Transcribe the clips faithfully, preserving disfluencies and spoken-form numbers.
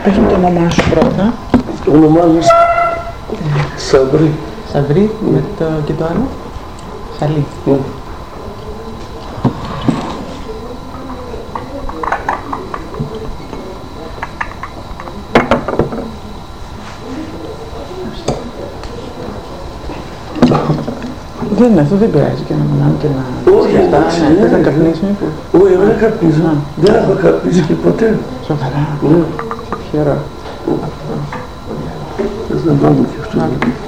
Πες μου το όνομά σου πρώτα. Το όνομά μου Σαβρί. Σαβρί, mm. με το, και το άλλο. Σαλή. Mm. Δεν είναι αυτό, δεν πειράζει και να μιλάμε και να... Όχι, εντάξει, θες να καπνίσεις μήπως? Όχι, εγώ δεν καπνίζω. Δεν έχω καπνίσει και ποτέ. Σοβαρά. Ναι. Χαίρο. Θες να πάμε και αυτό.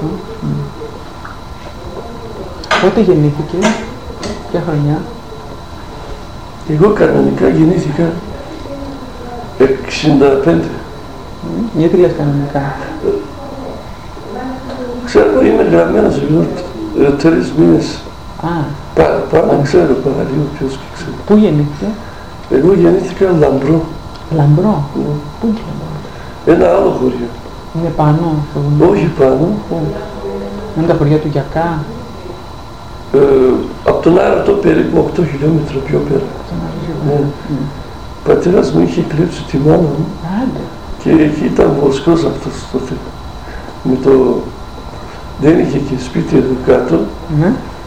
Πότε γεννήθηκες, ποια χρονιά? Εγώ κανονικά γεννήθηκα εξήντα πέντε. Γιατί λες κανονικά? Ξέρω, είμαι γραμμένος εδώ τρεις μήνες. Α. Πάνω ξέρω, παραλίγο ποιος και ξέρω. Πού γεννήθηκε? Εγώ γεννήθηκα Λαμπρό. Λαμπρό? Ναι. Πού είναι Λαμπρό? Ένα άλλο χωριό. Είναι πάνω στο βουνό? Όχι πάνω. Πού? Είναι τα χωριά του Γιακά? Ε, από τον Άρατο περίπου οκτώ χιλιόμετρα πιο πέρα. Ναι. Mm. Ο πατέρας μου είχε κλέψει τη μάνα μου. Άντε. Και εκεί ήταν βοσκός αυτός τότε. Με το... Δεν είχε και σπίτι εδώ κάτω. Ναι.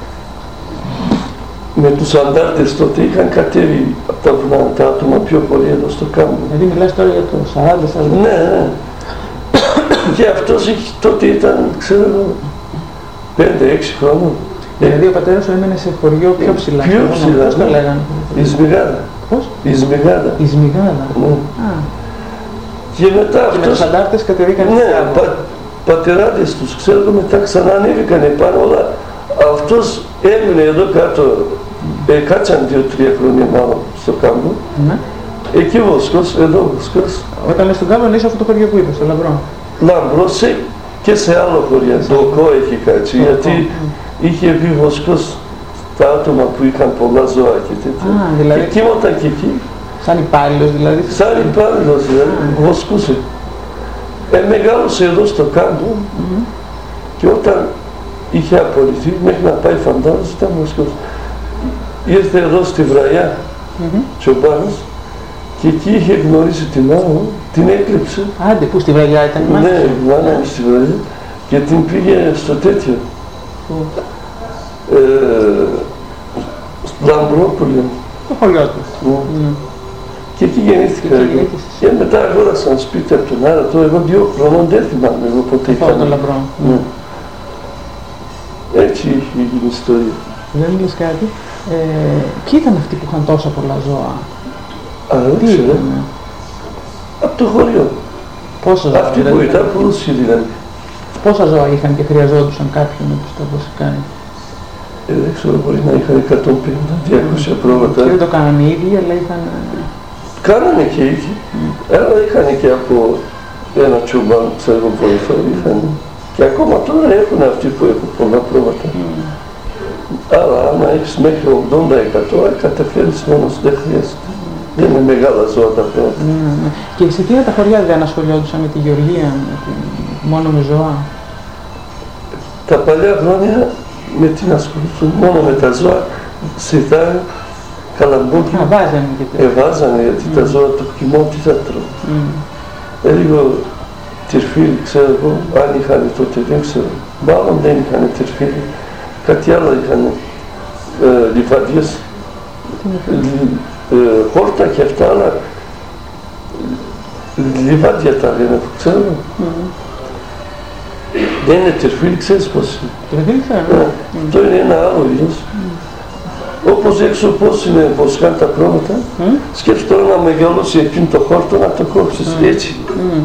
Με τους αντάρτες τότε είχαν κατέβει από τα βουνά τα άτομα πιο πολύ εδώ στο κάμπο. Δηλαδή μιλάς τώρα για το σαράντα σαράντα. Ναι, ναι. Και αυτός τότε ήταν, ξέρω, πέντε έξι χρόνων. Δηλαδή ο πατέρας σου έμενε σε χωριό πιο ψηλά. Πιο ψηλά, πώς το λέγανε? Η Σμιγάδα. Πώς? Η Σμιγάδα. Η Σμιγάδα. Ναι. Α. Και μετά και αυτός... με τους αντάρτες κατεβήκαν. Ναι, πα, πατεράδες τους, ξέρω, μετά ξανά ανέβηκαν επάνω, όλα. Αυτός έμεινε εδώ κάτω, mm. ε, κάτσαν δύο-τρία χρόνια μάλλον στο κάμπο. Ναι. Εκεί βοσκός, εδώ βοσκός. Όταν λες στον κάμπο, είσαι αυτό το χωριό που είπες, το Λαμπρό. Λαμπρό σε, και σε άλλο χωριά, το Οκό έχει κάτσει, γιατί mm. είχε βγει βοσκός στα άτομα που είχαν πολλά ζώα και τέτοια. Α, δηλαδή... Και κοιμόταν και εκεί. Σαν υπάλληλος δηλαδή. Σαν υπάλληλος δηλαδή, mm. βοσκούσε. Ε, μεγάλωσε εδώ στο κάμπο mm-hmm. και όταν είχε απολυθεί, μέχρι να πάει φαντάζος, ήταν βοσκός. Ήρθε εδώ στη Βραγιά, mm-hmm. τσομπάνος, και εκεί είχε γνωρίσει την μάνα μου, την έκλεψε. Άντε, πού στη Βραγιά ήταν η μάνα? Ναι, η μάνα μου στη Βραγιά και την πήγε στο τέτοιο. Mm. Ε, Λαμπρό που λέμε. Το χωριό του. Mm. Mm. Και εκεί γεννήθηκα εγώ. Και μετά αγόρασαν σπίτι από τον Άρατο, εγώ δύο χρονών δεν θυμάμαι εγώ ποτέ είχα. Το Λαμπρό. Ναι. Έτσι είχε γίνει η ιστορία. Δεν μιλείς κάτι. Ε, ποιοι ήταν αυτοί που είχαν τόσα πολλά ζώα? Α, δεν ξέρω. Από το χωριό. Πόσα ζώα? Αυτοί που ήταν πλούσιοι δηλαδή. Πόσα ζώα είχαν και χρειαζόντουσαν κάποιον να τους τα βασικάει? Ε, δεν ξέρω, μπορεί να είχαν εκατόν πενήντα με διακόσια πρόβατα. Και δεν το κάνανε οι ίδιοι, αλλά είχαν... Κάνανε και οι ίδιοι. Mm. Αλλά είχαν και από ένα τσουμπάν, ξέρω, βοηθό, είχαν. Και ακόμα τώρα έχουν αυτοί που έχουν πολλά πρόβατα. Mm. Αλλά άμα έχεις μέχρι ογδόντα τοις εκατό, καταφέρεις μόνος, δεν χρειάζεται. Mm. Δεν είναι μεγάλα ζώα τα πρόβατα. Mm. Και σε τι τα χωριά δεν ασχολιόντουσαν με τη γεωργία, με τη... μόνο με ζώα? Τα παλιά χρόνια με την ασχοληθούν μόνο με τα ζώα, σιτάρι, καλαμπόκι. Α, βάζανε και τέτοια. Ε, βάζανε, γιατί mm. τα ζώα το χειμώνα τι θα τρώουν. Mm. Ε, λίγο τυρφύλι, ξέρω εγώ, αν είχαν τότε, δεν ξέρω. Μάλλον δεν είχαν τυρφύλι. Κάτι άλλο είχαν, ε, λιβαδιές, ε, ε, χόρτα και αυτά, αλλά λιβάδια τα λένε, ξέρω. Mm. Δεν είναι τυρφύλι, ξέρεις πώς είναι. Τυρφύλι ξέρω. Αυτό είναι ένα άλλο είδος. Mm. Όπως έξω πώς είναι, πώς κάνουν τα πρόβατα, mm. σκέψου τώρα να μεγαλώσει εκείνο το χόρτο, να το κόψεις mm. έτσι. Mm.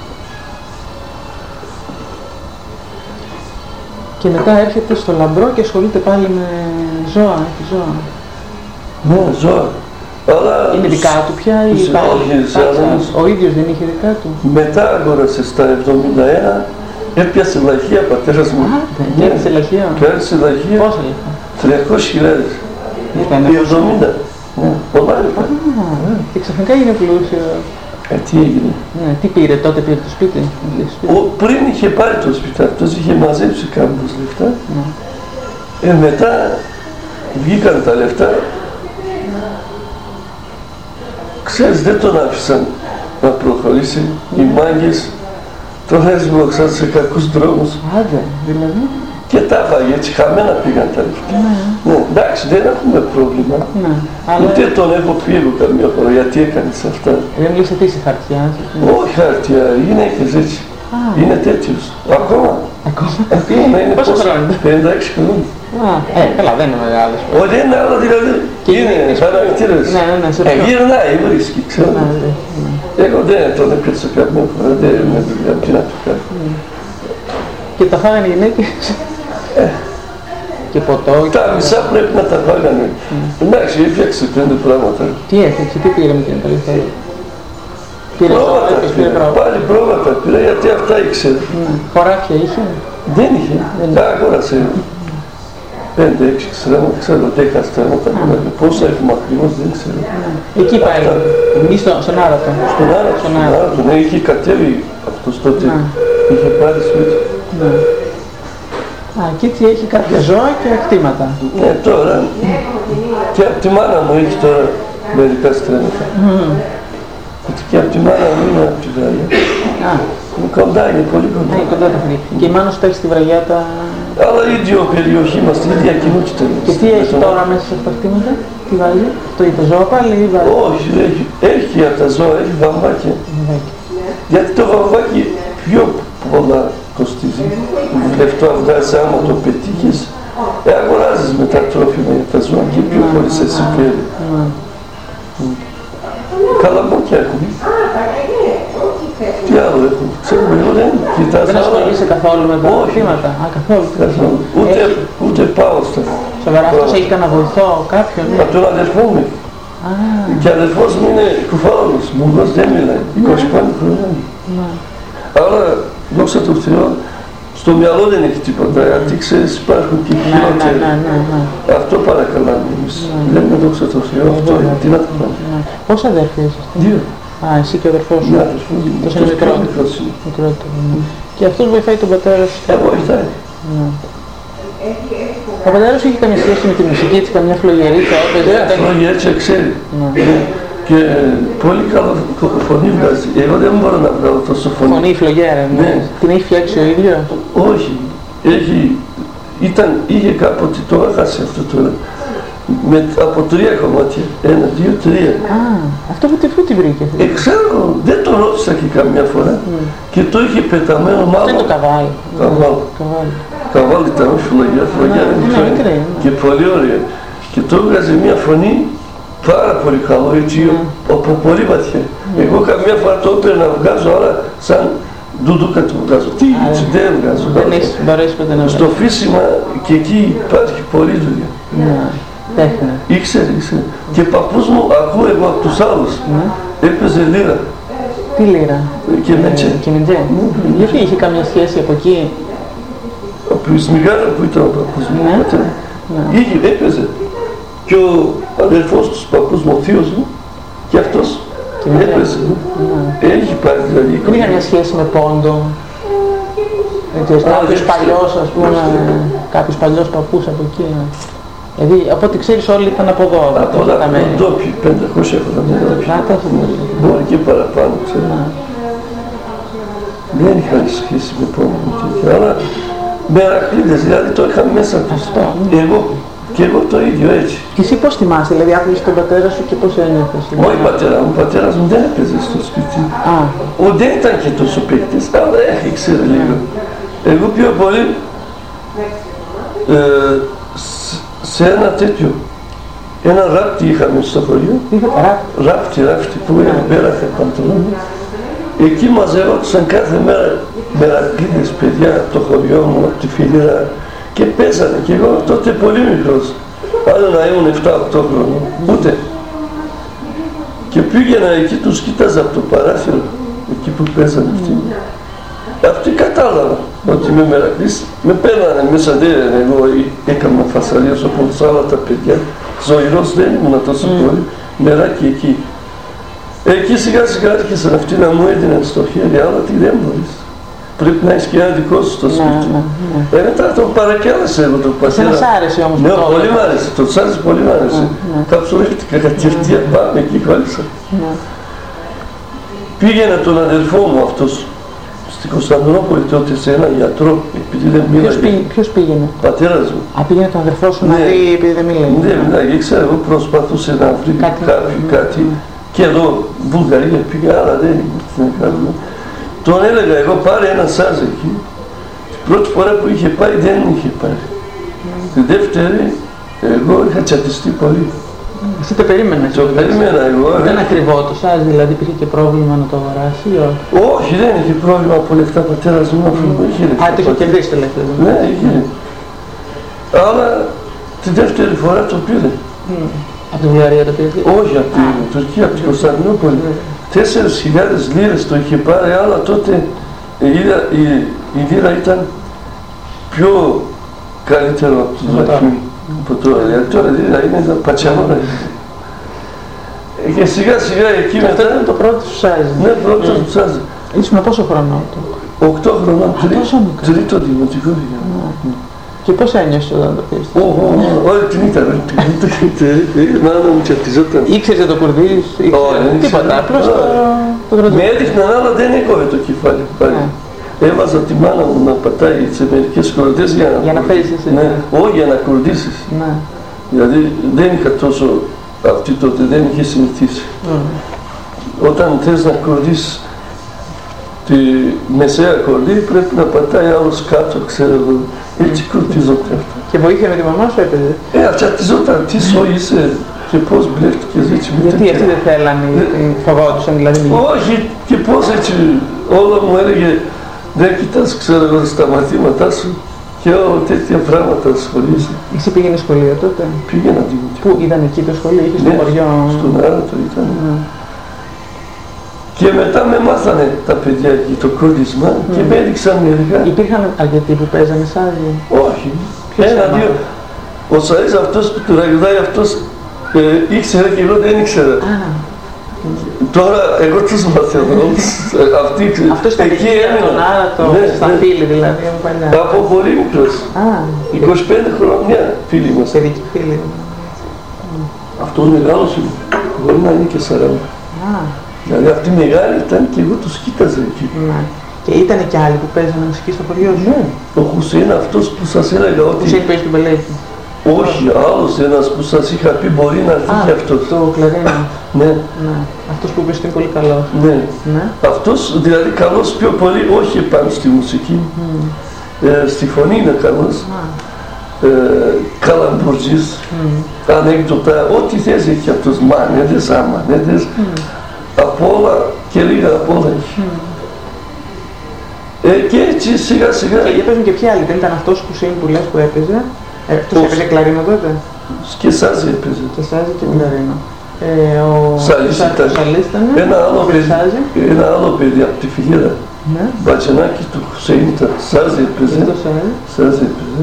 Και μετά έρχεται στο Λαμπρό και ασχολείται πάλι με ζώα, έχει ζώα. Ναι, ζώα. Αλλά είναι δικά του πια ή πάλι? Ο ίδιος δεν είχε δικά του? Μετά αγόρασε στα εβδομήντα ένα, έπιασε λαχεία πατέρας μου. Α, ναι, έπιασε λαχεία. Έπιασε λαχεία. Πόσα λεφτά? τριακόσιες χιλιάδες. εβδομήντα. Πολλά λεφτά. Και ξαφνικά έγινε πλούσιο. Ε, τι έγινε? Ναι, τι πήρε τότε, πήρε το σπίτι? Ο, πριν είχε πάρει το σπίτι, αυτός είχε μαζέψει κάμπους λεφτά. Ναι. Ε, μετά βγήκαν τα λεφτά. Ξέρεις, δεν τον άφησαν να προχωρήσει. Οι μάγκες τον έσβοξαν σε κακούς δρόμους. Άντε, δηλαδή. Και τα βάγε, έτσι χαμένα πήγαν τα λεφτά. Ναι. Ναι, εντάξει, δεν έχουμε πρόβλημα. Ναι. Αλλά Ούτε τον έχω πει εγώ καμιά φορά, γιατί έκανες αυτά. δεν μιλήσατε τι σε χαρτιά. Όχι χαρτιά, γυναίκες έτσι. Α. Είναι τέτοιος. Ακόμα. Ακόμα. Ακόμα είναι Πόσο πόσο- χρόνο? πενήντα έξι χρόνια. Α, ε, καλά, δεν είναι μεγάλος. Όχι, είναι άλλο δηλαδή. Και Είναι γυναίκες. χαρακτήρες. Ναι, ναι, ναι, σε Ε, ποιο? γυρνάει, βρίσκει, ξέρω. Ναι, ναι, ναι. Εγώ δεν τον έπαιξα καμιά φορά, δεν είναι δουλειά, τι να του κάνω. Και τα φάγανε οι γυναίκες. Και ποτό. και- Τα μισά πρέπει να τα φάγανε. Εντάξει, έφτιαξε πέντε πράγματα. Τι έφτιαξε, τι πήρε με την τελευταία. Πήρε Πρόβατα πρόβατα, πήρε πήρα, πρόβατα. πάλι πρόβατα πήρα, γιατί αυτά ήξερε. Ναι. Χωράφια είχε. Δεν είχε, τα αγόρασε. Πέντε, έξι στρέμματα, ξέρω, δέκα στρέμματα. Πόσα έχουμε ακριβώς δεν ξέρω. Εκεί πάει. Ή στο, στον Άρατο. Στον Άρα, στον Άρα, ναι, είχε κατέβει αυτός τότε. Ναι. Είχε πάρει σπίτι. Ναι. Α, και έτσι έχει κάποια ζώα και κτήματα. Ναι, τώρα, και από τη μάνα μου έχει τώρα μερικά στρέμματα. Γιατί και από τη μάνα μου είναι από τη Βραγιά. Α, Είναι κοντά, είναι πολύ ναι, κοντά. κοντά τα φρύδια. Και η μάνα σου τα έχει στη βραγιά τα... Αλλά ίδιο περιοχή μας, την ίδια κοινότητα. Και τι έχει τώρα μέσα σε αυτά τα κτήματα, τι βάζει, το ίδιο ζώο πάλι ή βάζει. Όχι, έχει, έχει από τα ζώα, έχει βαμβάκια. Βαμβάκι. Γιατί το βαμβάκι πιο πολλά κοστίζει. Λεφτό βγάζει άμα το πετύχεις, ε, αγοράζεις μετά τρόφιμα για τα ζώα και πιο πολύ σε συμφέρει. Ναι. Καλαμπόκια έχουμε. Τι άλλο έχουμε, ξέρουμε, εγώ δεν κοιτάζω. Δεν ασχολείσαι καθόλου με τα Όχι. κτήματα. Α, καθόλου. Καθόλου. Ούτε, Έχει- ούτε πάω στα. Σοβαρά, αυτός έχει κανένα βοηθό, κάποιον. Ναι. Από τον αδερφό μου. Α, Και ο αδερφός μου είναι κουφάλος, μουργός δεν μιλάει, είκοσι πέντε χρόνια. ναι. Αλλά, δόξα τω Θεώ, στο μυαλό δεν έχει τίποτα, γιατί ξέρεις υπάρχουν και Ναι, ναι, χειρότεροι. ναι, ναι, ναι. Αυτό παρακαλάμε εμείς. Λέμε δόξα τω Θεώ, αυτό είναι, τι να το κάνουμε. Ναι. Πόσα αδέρφια είσαστε? Δύο. Α, εσύ και ο αδερφός σου. Μια αδερφός μου, Τόσο αυτός μικρό. πιο μικρός είναι. Μικρότερο, ναι. Και αυτός βοηθάει τον πατέρα σου. Τα βοηθάει. Ναι. Ο πατέρας σου είχε καμία σχέση με τη μουσική, έτσι καμιά φλογερίτσα, έπαιζε. Ναι, ήταν- λόγια έτσι ξέρει. Ναι. Και πολύ καλό φωνή βγάζει. Εγώ δεν μπορώ να βγάλω τόσο φωνή. Φωνή φλογέρα, ναι. Ναι. Την έχει φτιάξει ο ίδιος. Όχι. Έχει, ήταν, είχε κάποτε, το έχασε αυτό τώρα. Με, από τρία κομμάτια. Ένα, δύο, τρία. Α, αυτό που πού την βρήκε. Ε, ξέρω, δεν το ρώτησα και καμιά φορά. Και το είχε πεταμένο Αυτό είναι μάλλον. το καβάλι. Καβάλι. Καβάλι. Καβάλι ήταν, όχι φλογιά, φλογιά Ναι, δεν ναι, ξέρω. μικρή, ναι. Και πολύ ωραία. Και το έβγαζε μια φωνή πάρα πολύ καλό, έτσι, από πολύ βαθιά. Εγώ καμιά φορά το έπαιρνα να βγάζω, αλλά σαν ντουντούκα το βγάζω. Τι, έτσι δεν βγάζω. Δεν έχεις μπορέσει ποτέ να Στο βγάλεις. φύσιμα και εκεί υπάρχει πολλή δουλειά. Ναι, τέχνη. Ήξερε, ήξερε. Και παππούς μου, ακούω εγώ από τους άλλους, έπαιζε λύρα Τι λύρα. και μετσέ. Κινητζέ. Γιατί είχε καμία σχέση από εκεί. Από τη Σμιγάρα που ήταν ο παππούς μου, Ναι. πατέρα. Ναι. Είχε, έπαιζε. Και ο αδερφός του παππούς μου, ο θείος μου, και αυτός Κινητζέ. έπαιζε. Έχει πάρει δηλαδή. Δεν είχα μια σχέση με πόντο. Έτσι, Α, κάποιος δεν παλιός, ξέρω. ας πούμε, κάποιος παλιός παππούς από εκεί. Δηλαδή, από ό,τι ξέρεις όλοι ήταν από εδώ, από Από αυτά όλα τα μέρη. ντόπιοι, πεντακόσια χρόνια ντόπιοι. Να τόσο πολύ. Μπορεί και παραπάνω, ξέρω. Δεν είχα σχέση με πόνο με τέτοια, αλλά μερακλείδες, δηλαδή το είχα μέσα του. Αυτό. Εγώ, και εγώ το ίδιο έτσι. Και εσύ πώς θυμάσαι, δηλαδή άκουγες τον πατέρα σου και πώς ένιωθες. Όχι πατέρα μου, ο πατέρας μου δεν έπαιζε στο σπίτι. Α, Ο δεν ήταν και τόσο παίκτης, αλλά ήξερε λίγο. Εγώ πιο πολύ ε, σ- σε ένα τέτοιο, ένα ράπτη είχαμε στο χωριό, είχα παρά. ράφτη, ράφτη που είναι πέραχα παντελόνι. Εκεί μαζευόντουσαν κάθε μέρα μερακλείδες παιδιά από το χωριό μου, από τη Φιλίρα και παίζανε και εγώ τότε πολύ μικρός, άλλο να ήμουν επτά οκτώ χρόνων, ούτε. Και πήγαινα εκεί, τους κοίταζα από το παράθυρο, εκεί που παίζανε αυτοί. Αυτοί κατάλαβα ότι είμαι μερακλής, με παίρνανε μέσα, δεν εγώ έκανα φασαρίες όπως άλλα τα παιδιά, ζωηρός δεν ήμουν τόσο πολύ, μεράκι εκεί. Εκεί σιγά σιγά άρχισαν αυτοί να μου έδιναν στο χέρι, αλλά τι δεν μπορείς. Πρέπει να έχεις και ένα δικό σου στο σπίτι. Ναι, ναι. Ε, μετά τον παρακέλασα εγώ τον πατέρα. Εσένα σ' άρεσε όμως Ναι, το πολύ όλο. μ' άρεσε, το σ' άρεσε, πολύ μ' άρεσε. ναι. Καψουρεύτηκα κατευθείαν πάμε εκεί χώρισα. Ναι. πήγαινε τον αδελφό μου αυτός στην Κωνσταντινούπολη τότε σε έναν γιατρό, επειδή δεν μίλαγε. Ποιος πήγαινε? Πατέρας μου. Α, πήγαινε τον αδελφό σου να Ναι. δει επειδή δεν μίλαγε. Ναι, μιλάγε, ξέρω, εγώ προσπαθούσε να βρει Κάτι. κάτι, κάτι. Και εδώ Βουλγαρία πήγα, αλλά δεν τι να κάνουμε. Τον έλεγα εγώ πάρε ένα σάζ εκεί. Την πρώτη φορά που είχε πάει δεν είχε πάρει. Τη δεύτερη εγώ είχα τσατιστεί πολύ. Εσύ το περίμενες? Το περίμενα εγώ. Ήταν ακριβό το σάζ, δηλαδή υπήρχε και πρόβλημα να το αγοράσει ή όχι? Όχι, δεν είχε πρόβλημα από λεφτά πατέρας μου, αφού είχε λεφτά. Α, το είχε κερδίσει το λεφτά. Ναι, είχε. Αλλά τη δεύτερη φορά το πήρε. Από τη Βουλγαρία το πήρε? Όχι, από την Τουρκία, από την Κωνσταντινούπολη. Τέσσερις χιλιάδες λίρες το είχε πάρει, αλλά τότε η λίρα, η, η λίρα ήταν πιο καλύτερο από τη δραχμή. Από τώρα, γιατί τώρα η λίρα είναι τα πατσιανόρα. Και σιγά σιγά εκεί Και αυτό μετά... ήταν το πρώτο σου σάζ? Ναι, πρώτο του σάζ. Ήσουν πόσο χρόνο τότε? Οκτώ χρονών, τόσο μικρό. τρίτο δημοτικό. Και πώς ένιωσες όταν το πήρες? Όλη την ήταν, όλη την ήταν. Η μάνα μου τσατιζόταν. Ήξερες να το κουρδίσεις? Τίποτα, απλώς το κρατούσα. Με έδειχναν, αλλά δεν έκοβε το κεφάλι πάλι. Έβαζα τη μάνα μου να πατάει σε μερικές κορδές για να, για να παίζεις εσύ. Ναι, όχι για να κουρδίσεις. Ναι. Δηλαδή δεν είχα τόσο, αυτή τότε δεν είχε συνηθίσει. Mm. Όταν θες να κουρδίσεις τη μεσαία κορδί πρέπει να πατάει άλλος κάτω, ξέρω εγώ. Έτσι κουρδίζονται αυτά. Και βοήθεια με τη μαμά σου έπαιζε? Ε, αυτιζόταν, τι σω είσαι και πώς μπλέχτηκες έτσι. Γιατί αυτοί δεν θέλανε, φοβόντουσαν δηλαδή? Όχι, και πώς έτσι, όλο μου έλεγε δεν κοιτάς, ξέρω εγώ, στα μαθήματά σου και όλα τέτοια πράγματα ασχολείσαι. Εσύ πήγαινε σχολείο τότε? Πήγαινα δημοτικό. Πού ήταν εκεί το σχολείο, είχε στο χωριό? Στον Άρατο ήταν. Mm. Και μετά με μάθανε τα παιδιά εκεί το κούρδισμα mm. και με έδειξαν μερικά. Υπήρχαν αρκετοί που παίζανε σάζι? Όχι. Ένα, δύο. Ο Σαΐς αυτός που του ραγουδάει αυτός ε, ήξερε και εγώ δεν ήξερα. Ah. Τώρα εγώ τους μαθαίνω. Αυτοί αυτός ήταν εκεί τον Άρατο, στα φίλη δηλαδή από παλιά? Από πολύ μικρός. είκοσι πέντε χρόνια φίλοι μας. Παιδικοί φίλοι. Αυτός μεγάλος μπορεί να είναι και σαράντα. Δηλαδή αυτοί μεγάλοι ήταν και εγώ τους κοίταζα εκεί. Και ήταν και άλλοι που παίζανε μουσική στο χωριό σου? Ναι. Ο Χουσέιν αυτός που σας έλεγα ότι... Χουσέιν παίζει τον Μπελέκη? Όχι, άλλος ένας που σας είχα πει μπορεί να έρθει και αυτός. Το κλαρίνο. Ναι. Αυτός που είπες είναι πολύ καλός. Ναι. Αυτός δηλαδή καλός πιο πολύ, όχι πάνω στη μουσική. Στη φωνή είναι καλός. Καλαμπουρτζής, ανέκδοτα, ό,τι θες έχει αυτός, μανέδες, αμανέδες, από όλα και λίγα από όλα έχει. Ε, και έτσι σιγά σιγά... Και παίζουν και ποιοι άλλοι, δεν ήταν αυτός που που λες που έπαιζε? Ε, αυτός έπαιζε κλαρίνο τότε? Και σάζι έπαιζε. Και σάζι και κλαρίνο. Ε, ο Σαλής ήταν. ήταν. Ένα άλλο παιδί, ένα άλλο παιδί από τη Φιγέρα. Ναι. Μπατσενάκης του Χουσέιν ήταν. Σάζι έπαιζε. Σάζι έπαιζε.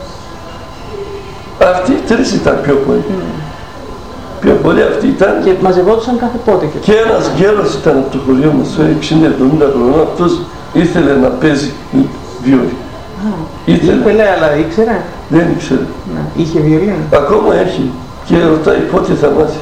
Αυτοί οι τρεις ήταν πιο πολύ. Mm. Πιο πολύ αυτοί ήταν. Και μαζευόντουσαν κάθε πότε. Και, και ένας γέρος ήταν από το χωριό μας, εξήντα εβδομήντα χρονών, αυτός ήθελε να παίζει βιολί. Ήθελε, αλλά ήξερε? Δεν ήξερε. Να, είχε βιολί? Ακόμα έχει και ρωτάει πότε θα μάθει.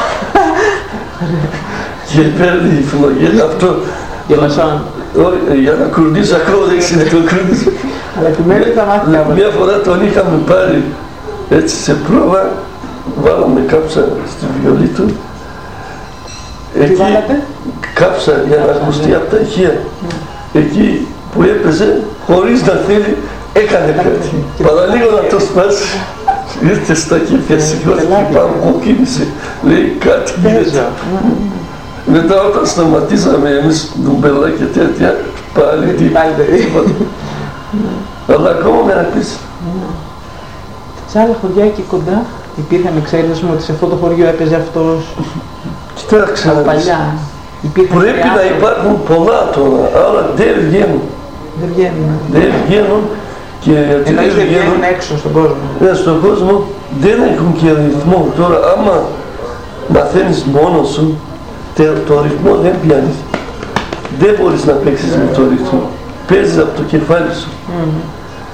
Και παίρνει φλογές αυτό. Για μασόν? Για να κουρδίσει ακόμα δεν ξέρει το κουρδίσει. Αλλά επιμένει θα μάθει κάποτε. Μια φορά τον είχαμε πάρει έτσι σε πρόβα, βάλαμε κάψα στη βιολί του. Τι βάλατε? Κάψα για να ακουστεί από τα ηχεία. Εκεί που έπαιζε, χωρίς να θέλει, έκανε κάτι. Παραλίγο να το σπάσει. Ήρθε στα κέφια, σηκώθηκε πάνω, κόκκινησε, λέει κάτι γίνεται. Μετά όταν σταματήσαμε εμείς ντουμπελά και τέτοια, πάλι τίποτα. Αλλά ακόμα με να πεις. Σε άλλα χωριά εκεί κοντά υπήρχαν εξαίρεσεις μου ότι σε αυτό το χωριό έπαιζε αυτός? Κοιτάξτε, από παλιά. Πρέπει να υπάρχουν πολλά τώρα, αλλά δεν βγαίνουν. Δεν βγαίνουν. Δεν βγαίνουν και γιατί δεν βγαίνουν, βγαίνουν έξω στον κόσμο. Ναι, στον κόσμο δεν έχουν και ρυθμό. Τώρα άμα μαθαίνεις μόνος σου, το ρυθμό δεν πιάνεις. Δεν μπορείς να παίξεις με το ρυθμό. Παίζεις από το κεφάλι σου. Mm.